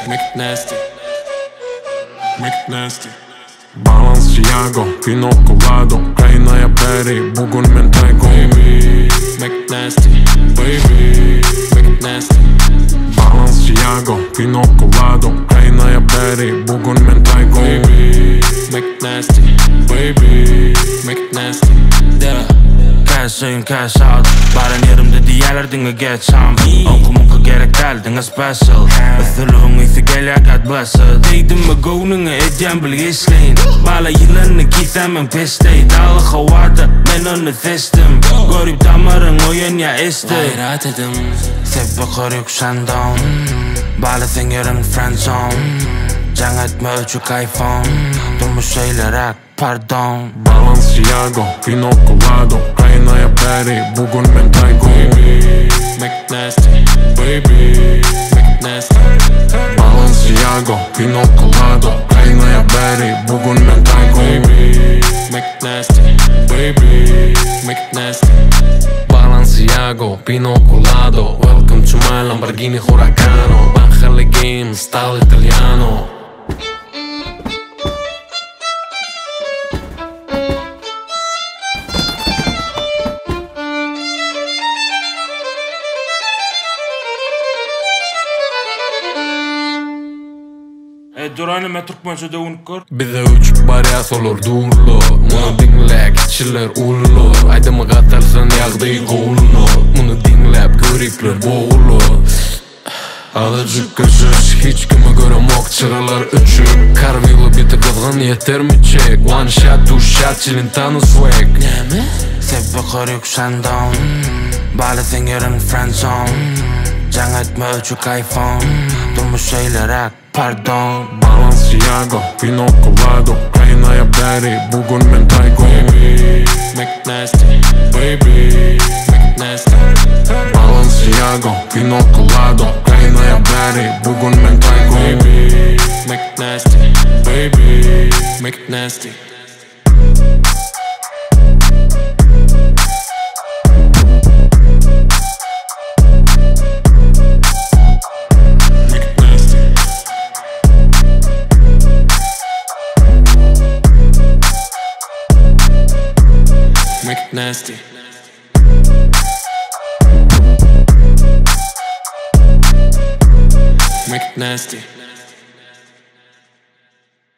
Make it nasty. Make it nasty. Balenciaga, Pino Colado, Kaynaya Berry, bugün men Tyco. Baby, make it nasty. Baby, make it nasty. Balenciaga, Pino Colado, Kaynaya Berry, bugün men Tyco. Baby, make it nasty. Baby, make it nasty. Yeah. Cash in, cash out. Baren yerimde diğerlerdinge get some. Okumunka gerek geldinge special. Üthülüğün üthü gelya God bless it. Deydim me goninge edyen bilgisleyin. Bala yılanı kithamen pestey. Dağı havada men onu testim. Gorip damarın oyun ya esti. Bayrat edim. Tebbe koruk sandon. Bala fingerin friend zone. Can etme ölçük iPhone. Durmuş şeyler pardon. Balenciaga, Pino Colado, Kaynaya Berry, bugün men Tyco. Baby, make it nasty. Baby, make it nasty. Balenciaga, Pino Colado, Kaynaya Berry, bugün men Tyco. Baby, make it nasty. Baby, make it nasty. Balenciaga, Pino Colado, welcome to my Lamborghini Huracano. Bájale game, style italiano. Durani me Türkmençe de unukur. Bize üç bariyat olur durlu. Bunu dinle kişiler ullu. Aydımı katarsan yağdıyı koğullu. Bunu dinlep göripler boğulu. Alıcık kışış hiç kime göre mok çıralar üçü. Karvilı biti kızgın yeter mi çek? One shot, two shot, chillin tanı swag. Ne mi? Tebbe koruk sandon. Bala fingerin friend zone. Can etme ölçük iPhone. Durmuş şeyler pardon. Balenciaga, Pino Colado, Kaynaya Berry, bugün men Tyco. Baby, make it nasty. Baby, make it nasty. Balenciaga, Pino Colado, Kaynaya Berry, bugün men Tyco. Baby, make it nasty. Baby, make it nasty. Make it nasty. Make it nasty.